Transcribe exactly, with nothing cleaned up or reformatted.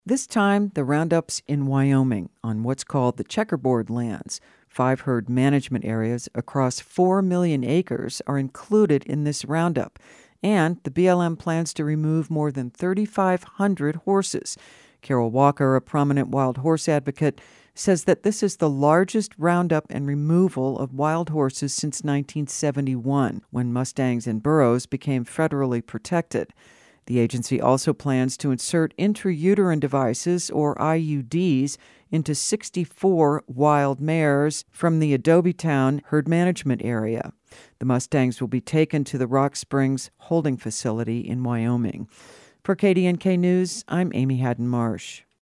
This time, the roundup's in Wyoming on what's called the checkerboard lands. Five herd management areas across four million acres are included in this roundup. And the B L M plans to remove more than thirty-five hundred horses. Carol Walker, a prominent wild horse advocate, says that this is the largest roundup and removal of wild horses since nineteen seventy-one, when mustangs and burros became federally protected. The agency also plans to insert intrauterine devices, or I U Ds, into sixty-four wild mares from the Adobe-town herd management area. The mustangs will be taken to the Rock Springs holding facility in Wyoming. For K D N K News, I'm Amy Haddon Marsh.